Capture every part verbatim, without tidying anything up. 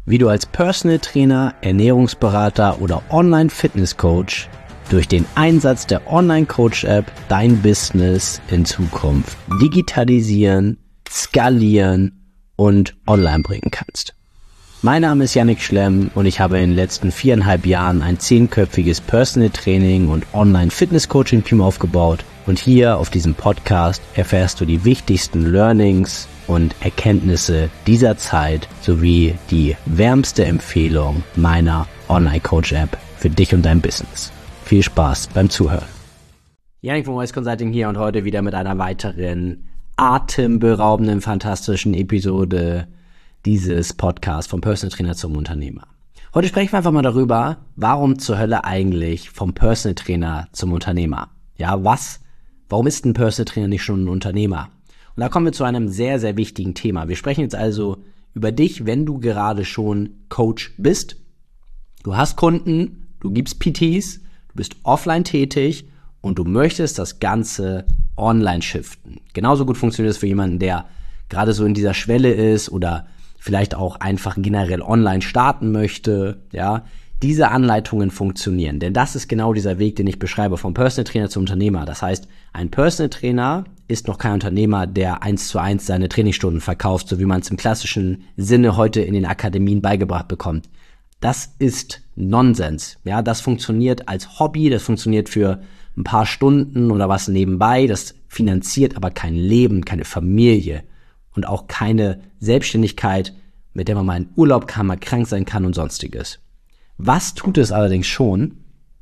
wie du als Personal Trainer, Ernährungsberater oder Online-Fitness-Coach durch den Einsatz der Online-Coach-App dein Business in Zukunft digitalisieren, skalieren und online bringen kannst. Mein Name ist Yannick Schlemm und ich habe in den letzten viereinhalb Jahren ein zehnköpfiges Personal Training und Online-Fitness-Coaching-Team aufgebaut und hier auf diesem Podcast erfährst du die wichtigsten Learnings und Erkenntnisse dieser Zeit sowie die wärmste Empfehlung meiner Online-Coach-App für dich und dein Business. Viel Spaß beim Zuhören. Yannick von Voice Consulting hier und heute wieder mit einer weiteren atemberaubenden, fantastischen Episode dieses Podcasts vom Personal Trainer zum Unternehmer. Heute sprechen wir einfach mal darüber, warum zur Hölle eigentlich vom Personal Trainer zum Unternehmer? Ja, was? Warum ist ein Personal Trainer nicht schon ein Unternehmer? Und da kommen wir zu einem sehr, sehr wichtigen Thema. Wir sprechen jetzt also über dich, wenn du gerade schon Coach bist. Du hast Kunden, du gibst P Ts, du bist offline tätig und du möchtest das Ganze online shiften. Genauso gut funktioniert es für jemanden, der gerade so in dieser Schwelle ist oder vielleicht auch einfach generell online starten möchte, ja. Diese Anleitungen funktionieren, denn das ist genau dieser Weg, den ich beschreibe, vom Personal Trainer zum Unternehmer. Das heißt, ein Personal Trainer ist noch kein Unternehmer, der eins zu eins seine Trainingsstunden verkauft, so wie man es im klassischen Sinne heute in den Akademien beigebracht bekommt. Das ist Nonsens. Ja, das funktioniert als Hobby, das funktioniert für ein paar Stunden oder was nebenbei, das finanziert aber kein Leben, keine Familie und auch keine Selbstständigkeit, mit der man mal in Urlaub kann, mal krank sein kann und sonstiges. Was tut es allerdings schon?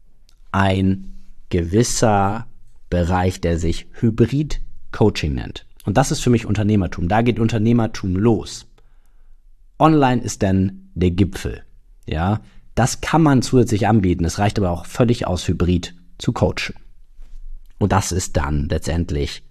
Ein gewisser Bereich, der sich Hybrid-Coaching nennt. Und das ist für mich Unternehmertum. Da geht Unternehmertum los. Online ist dann der Gipfel. Ja, das kann man zusätzlich anbieten. Es reicht aber auch völlig aus, Hybrid zu coachen. Und das ist dann letztendlich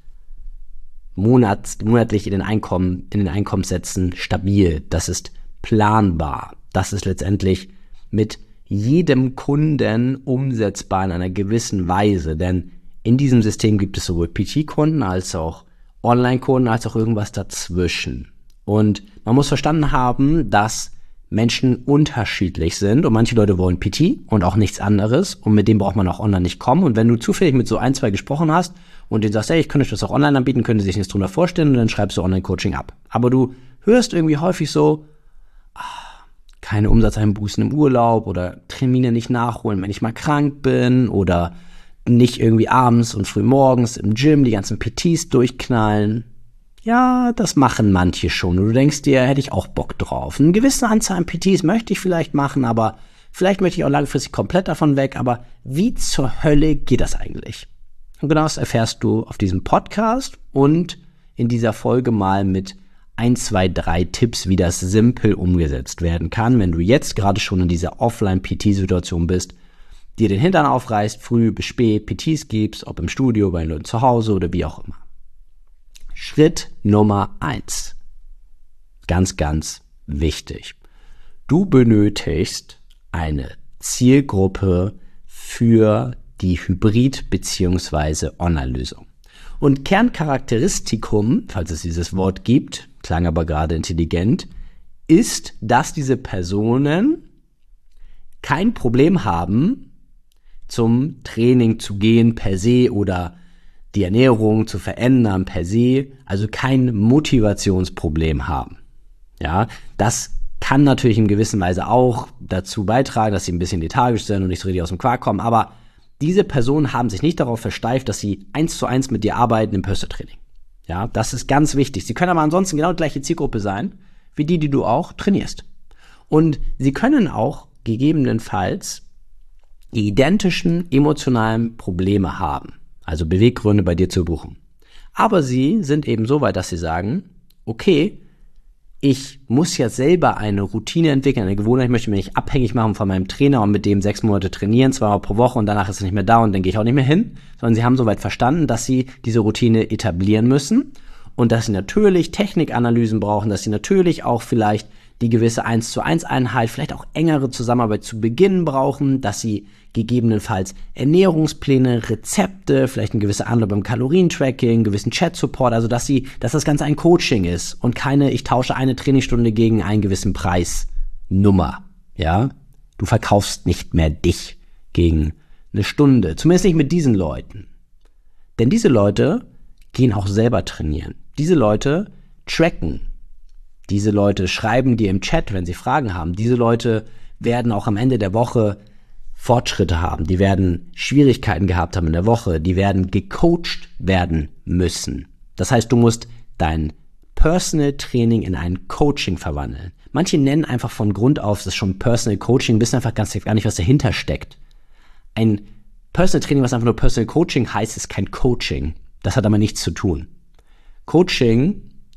monats, monatlich in den Einkommen, in den Einkommenssätzen stabil. Das ist planbar. Das ist letztendlich mit jedem Kunden umsetzbar in einer gewissen Weise, denn in diesem System gibt es sowohl P T-Kunden als auch Online-Kunden als auch irgendwas dazwischen. Und man muss verstanden haben, dass Menschen unterschiedlich sind und manche Leute wollen P T und auch nichts anderes und mit dem braucht man auch online nicht kommen. Und wenn du zufällig mit so ein, zwei gesprochen hast und denen sagst, hey, ich könnte euch das auch online anbieten, können die sich nichts drunter vorstellen und dann schreibst du Online-Coaching ab. Aber du hörst irgendwie häufig so, keine Umsatzeinbußen im Urlaub oder Termine nicht nachholen, wenn ich mal krank bin oder nicht irgendwie abends und früh morgens im Gym die ganzen P Ts durchknallen. Ja, das machen manche schon und du denkst dir, hätte ich auch Bock drauf. Eine gewisse Anzahl an P Ts möchte ich vielleicht machen, aber vielleicht möchte ich auch langfristig komplett davon weg, aber wie zur Hölle geht das eigentlich? Und genau das erfährst du auf diesem Podcast und in dieser Folge mal mit ein, zwei, drei Tipps, wie das simpel umgesetzt werden kann, wenn du jetzt gerade schon in dieser Offline-P T-Situation bist, dir den Hintern aufreißt, früh bis spät P Ts gibst, ob im Studio, bei den Leuten zu Hause oder wie auch immer. Schritt Nummer eins. Ganz, ganz wichtig. Du benötigst eine Zielgruppe für die Hybrid- bzw. Online-Lösung. Und Kerncharakteristikum, falls es dieses Wort gibt, klang aber gerade intelligent, ist, dass diese Personen kein Problem haben, zum Training zu gehen per se oder die Ernährung zu verändern per se, also kein Motivationsproblem haben. Ja, das kann natürlich in gewisser Weise auch dazu beitragen, dass sie ein bisschen lethargisch sind und nicht so richtig aus dem Quark kommen, aber diese Personen haben sich nicht darauf versteift, dass sie eins zu eins mit dir arbeiten im Personal Training. Ja, das ist ganz wichtig. Sie können aber ansonsten genau die gleiche Zielgruppe sein, wie die, die du auch trainierst. Und sie können auch gegebenenfalls die identischen emotionalen Probleme haben, also Beweggründe bei dir zu buchen. Aber sie sind eben so weit, dass sie sagen, okay, ich muss ja selber eine Routine entwickeln, eine Gewohnheit, ich möchte mich nicht abhängig machen von meinem Trainer und mit dem sechs Monate trainieren, zweimal pro Woche und danach ist er nicht mehr da und dann gehe ich auch nicht mehr hin, sondern sie haben soweit verstanden, dass sie diese Routine etablieren müssen und dass sie natürlich Technikanalysen brauchen, dass sie natürlich auch vielleicht die gewisse eins zu eins Einheit, vielleicht auch engere Zusammenarbeit zu Beginn brauchen, dass sie gegebenenfalls Ernährungspläne, Rezepte, vielleicht eine gewisse Anleitung beim Kalorientracking, gewissen Chat-Support, also dass sie, dass das Ganze ein Coaching ist und keine, ich tausche eine Trainingsstunde gegen einen gewissen Preis Nummer, ja. Du verkaufst nicht mehr dich gegen eine Stunde, zumindest nicht mit diesen Leuten. Denn diese Leute gehen auch selber trainieren. Diese Leute tracken. Diese Leute schreiben dir im Chat, wenn sie Fragen haben. Diese Leute werden auch am Ende der Woche Fortschritte haben. Die werden Schwierigkeiten gehabt haben in der Woche. Die werden gecoacht werden müssen. Das heißt, du musst dein Personal Training in ein Coaching verwandeln. Manche nennen einfach von Grund auf, das ist schon Personal Coaching, wissen einfach ganz, gar nicht, was dahinter steckt. Ein Personal Training, was einfach nur Personal Coaching heißt, ist kein Coaching. Das hat aber nichts zu tun. Coaching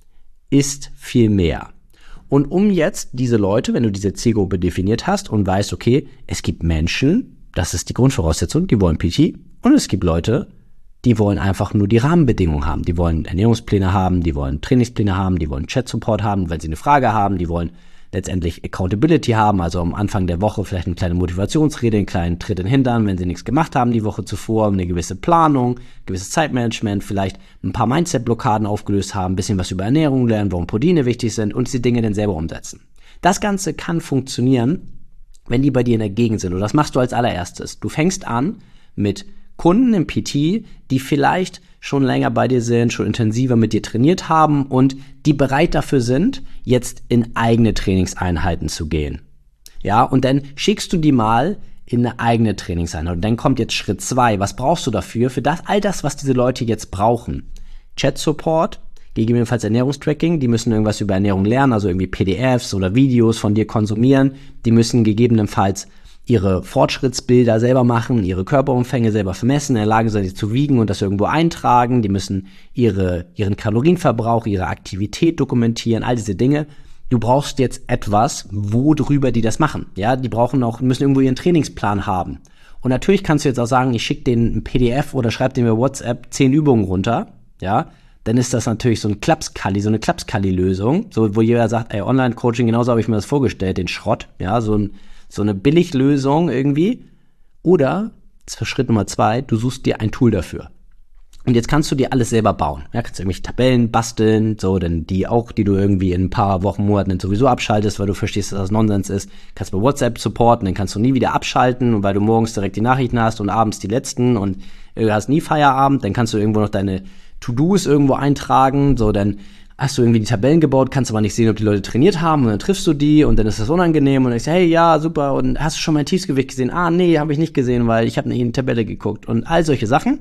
ist viel mehr. Und um jetzt diese Leute, wenn du diese Zielgruppe definiert hast und weißt, okay, es gibt Menschen, das ist die Grundvoraussetzung, die wollen P T, und es gibt Leute, die wollen einfach nur die Rahmenbedingungen haben. Die wollen Ernährungspläne haben, die wollen Trainingspläne haben, die wollen Chat-Support haben, wenn sie eine Frage haben, die wollen letztendlich Accountability haben, also am Anfang der Woche vielleicht eine kleine Motivationsrede, einen kleinen Tritt in den Hintern, wenn sie nichts gemacht haben die Woche zuvor, eine gewisse Planung, gewisses Zeitmanagement, vielleicht ein paar Mindset-Blockaden aufgelöst haben, ein bisschen was über Ernährung lernen, warum Proteine wichtig sind und die Dinge dann selber umsetzen. Das Ganze kann funktionieren, wenn die bei dir in der Gegend sind. Und das machst du als allererstes. Du fängst an mit Kunden im P T, die vielleicht schon länger bei dir sind, schon intensiver mit dir trainiert haben und die bereit dafür sind, jetzt in eigene Trainingseinheiten zu gehen. Ja, und dann schickst du die mal in eine eigene Trainingseinheit. Und dann kommt jetzt Schritt zwei. Was brauchst du dafür? Für das, all das, was diese Leute jetzt brauchen. Chat-Support, gegebenenfalls Ernährungstracking. Die müssen irgendwas über Ernährung lernen, also irgendwie P D Fs oder Videos von dir konsumieren. Die müssen gegebenenfalls ihre Fortschrittsbilder selber machen, ihre Körperumfänge selber vermessen, in der Lage sein, sie zu wiegen und das irgendwo eintragen. Die müssen ihre, ihren Kalorienverbrauch, ihre Aktivität dokumentieren, all diese Dinge. Du brauchst jetzt etwas, worüber die das machen. Ja, die brauchen auch, müssen irgendwo ihren Trainingsplan haben. Und natürlich kannst du jetzt auch sagen, ich schicke denen ein P D F oder schreib denen über WhatsApp zehn Übungen runter. Ja, dann ist das natürlich so ein Klapskalli, so eine Klapskalli-Lösung, so, wo jeder sagt, ey, Online-Coaching, genauso habe ich mir das vorgestellt, den Schrott. Ja, so ein So eine Billiglösung irgendwie. Oder, das ist Schritt Nummer zwei, du suchst dir ein Tool dafür. Und jetzt kannst du dir alles selber bauen. Ja, kannst du irgendwelche Tabellen basteln, so, denn die auch, die du irgendwie in ein paar Wochen, Monaten sowieso abschaltest, weil du verstehst, dass das Nonsens ist. Kannst bei WhatsApp supporten, dann kannst du nie wieder abschalten, und weil du morgens direkt die Nachrichten hast und abends die letzten und du hast nie Feierabend, dann kannst du irgendwo noch deine To-Dos irgendwo eintragen, so, dann hast du irgendwie die Tabellen gebaut, kannst aber nicht sehen, ob die Leute trainiert haben, und dann triffst du die und dann ist das unangenehm und dann sagst du, hey, ja, super, und hast du schon mein Tiefsgewicht gesehen? Ah, nee, habe ich nicht gesehen, weil ich habe nicht in die Tabelle geguckt und all solche Sachen.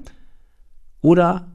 Oder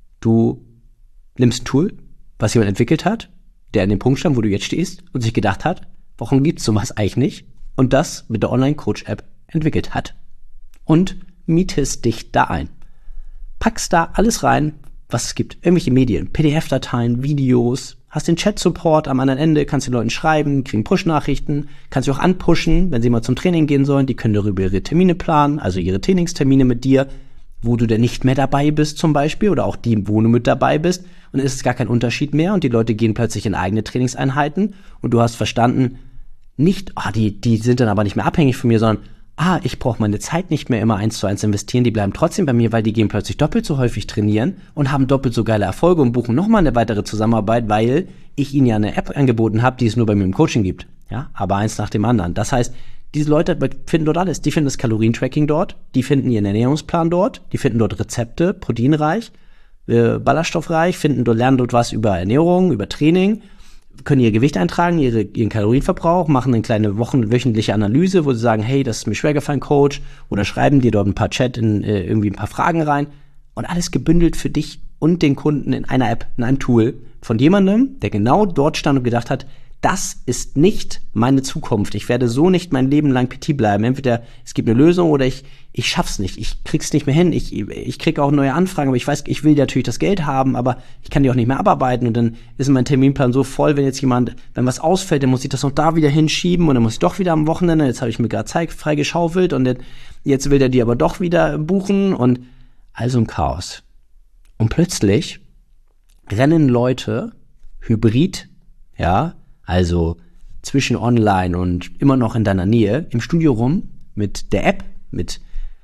du nimmst ein Tool, was jemand entwickelt hat, der an dem Punkt stand, wo du jetzt stehst und sich gedacht hat, warum gibt's sowas eigentlich nicht? Und das mit der Online-Coach-App entwickelt hat. Und mietest dich da ein. Packst da alles rein, was es gibt. Irgendwelche Medien, P D F-Dateien, Videos, hast den Chat-Support am anderen Ende, kannst den Leuten schreiben, kriegen Push-Nachrichten, kannst sie auch anpushen, wenn sie mal zum Training gehen sollen, die können darüber ihre Termine planen, also ihre Trainingstermine mit dir, wo du denn nicht mehr dabei bist zum Beispiel, oder auch die, wo du mit dabei bist, und dann ist es gar kein Unterschied mehr und die Leute gehen plötzlich in eigene Trainingseinheiten und du hast verstanden, nicht, ah, die, die sind dann aber nicht mehr abhängig von mir, sondern ah, ich brauche meine Zeit nicht mehr immer eins zu eins investieren, die bleiben trotzdem bei mir, weil die gehen plötzlich doppelt so häufig trainieren und haben doppelt so geile Erfolge und buchen nochmal eine weitere Zusammenarbeit, weil ich ihnen ja eine App angeboten habe, die es nur bei mir im Coaching gibt. Ja, aber eins nach dem anderen. Das heißt, diese Leute finden dort alles. Die finden das Kalorientracking dort, die finden ihren Ernährungsplan dort, die finden dort Rezepte, proteinreich, äh, ballaststoffreich, finden dort, lernen dort was über Ernährung, über Training, können ihr Gewicht eintragen, ihre, ihren Kalorienverbrauch, machen eine kleine wochen-, wöchentliche Analyse, wo sie sagen, hey, das ist mir schwer gefallen, Coach, oder schreiben dir dort ein paar Chat in äh, irgendwie ein paar Fragen rein und alles gebündelt für dich und den Kunden in einer App, in einem Tool von jemandem, der genau dort stand und gedacht hat, das ist nicht meine Zukunft. Ich werde so nicht mein Leben lang P T bleiben. Entweder es gibt eine Lösung oder ich ich schaff's nicht. Ich krieg's nicht mehr hin. Ich ich krieg auch neue Anfragen, aber ich weiß, ich will natürlich das Geld haben, aber ich kann die auch nicht mehr abarbeiten und dann ist mein Terminplan so voll, wenn jetzt jemand, wenn was ausfällt, dann muss ich das noch da wieder hinschieben und dann muss ich doch wieder am Wochenende, jetzt habe ich mir gerade Zeit frei geschaufelt und dann, jetzt will der die aber doch wieder buchen und also ein Chaos. Und plötzlich rennen Leute hybrid, ja, also zwischen online und immer noch in deiner Nähe, im Studio rum, mit der App, mit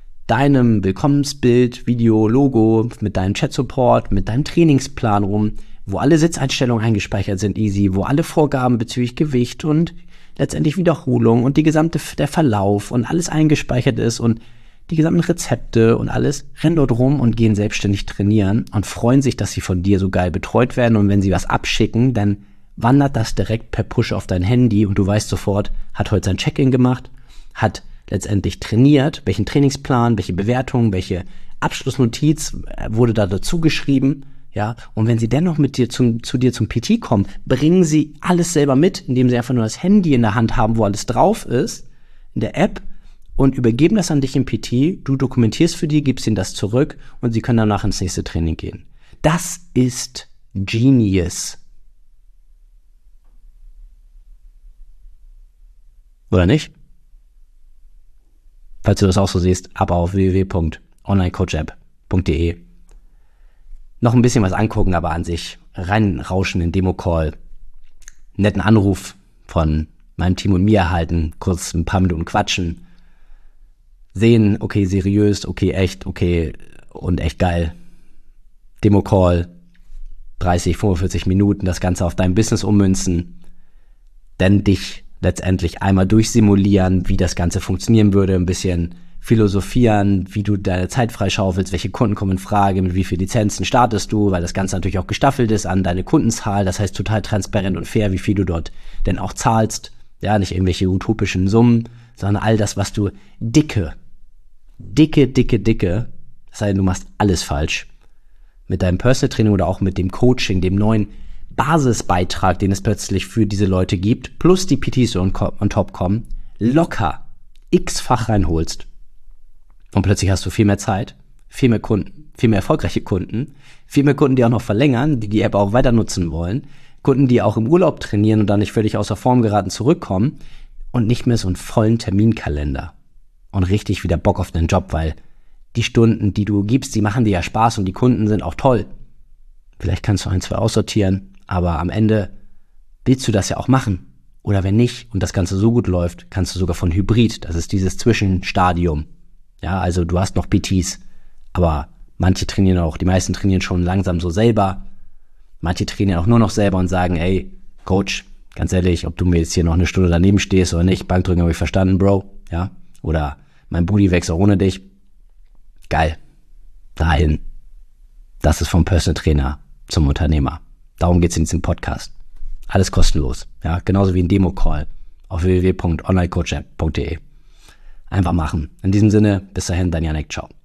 deinem Willkommensbild, Video, Logo, mit deinem Chat-Support, mit deinem Trainingsplan rum, wo alle Sitzeinstellungen eingespeichert sind, easy, wo alle Vorgaben bezüglich Gewicht und letztendlich Wiederholung und die gesamte, der Verlauf und alles eingespeichert ist und die gesamten Rezepte und alles, rennen dort rum und gehen selbstständig trainieren und freuen sich, dass sie von dir so geil betreut werden. Und wenn sie was abschicken, dann wandert das direkt per Push auf dein Handy und du weißt sofort, hat heute sein Check-in gemacht, hat letztendlich trainiert, welchen Trainingsplan, welche Bewertung, welche Abschlussnotiz wurde da dazu geschrieben. Ja, und wenn sie dennoch mit dir zum, zu dir zum P T kommen, bringen sie alles selber mit, indem sie einfach nur das Handy in der Hand haben, wo alles drauf ist, in der App, und übergeben das an dich im P T, du dokumentierst für die, gibst ihnen das zurück und sie können danach ins nächste Training gehen. Das ist Genius. Oder nicht? Falls du das auch so siehst, ab auf w w w punkt online coach app punkt d e. Noch ein bisschen was angucken, aber an sich reinrauschen in Demo-Call, netten Anruf von meinem Team und mir erhalten, kurz ein paar Minuten quatschen, sehen, okay, seriös, okay, echt, okay und echt geil. Demo-Call, dreißig, fünfundvierzig Minuten, das Ganze auf dein Business ummünzen, dann dich letztendlich einmal durchsimulieren, wie das Ganze funktionieren würde, ein bisschen philosophieren, wie du deine Zeit freischaufelst, welche Kunden kommen in Frage, mit wie vielen Lizenzen startest du, weil das Ganze natürlich auch gestaffelt ist an deine Kundenzahl, das heißt total transparent und fair, wie viel du dort denn auch zahlst, ja, nicht irgendwelche utopischen Summen, sondern all das, was du dicke, dicke, dicke, dicke, das heißt, du machst alles falsch, mit deinem Personal Training oder auch mit dem Coaching, dem neuen Basisbeitrag, den es plötzlich für diese Leute gibt, plus die P Ts, die on, on top kommen, locker x-fach reinholst. Und plötzlich hast du viel mehr Zeit, viel mehr Kunden, viel mehr erfolgreiche Kunden, viel mehr Kunden, die auch noch verlängern, die die App auch weiter nutzen wollen, Kunden, die auch im Urlaub trainieren und dann nicht völlig außer Form geraten zurückkommen und nicht mehr so einen vollen Terminkalender und richtig wieder Bock auf den Job, weil die Stunden, die du gibst, die machen dir ja Spaß und die Kunden sind auch toll. Vielleicht kannst du ein, zwei aussortieren, aber am Ende willst du das ja auch machen. Oder wenn nicht und das Ganze so gut läuft, kannst du sogar von Hybrid, das ist dieses Zwischenstadium. Ja, also du hast noch P Ts, aber manche trainieren auch, die meisten trainieren schon langsam so selber. Manche trainieren auch nur noch selber und sagen, ey, Coach, ganz ehrlich, ob du mir jetzt hier noch eine Stunde daneben stehst oder nicht, Bankdrücken habe ich verstanden, Bro, ja, oder mein Booty wächst auch ohne dich. Geil, dahin. Das ist vom Personal Trainer zum Unternehmer. Darum geht's in diesem Podcast. Alles kostenlos, ja, genauso wie ein Demo-Call auf w w w punkt online coach app punkt d e. Einfach machen. In diesem Sinne, bis dahin, dein Janek, ciao.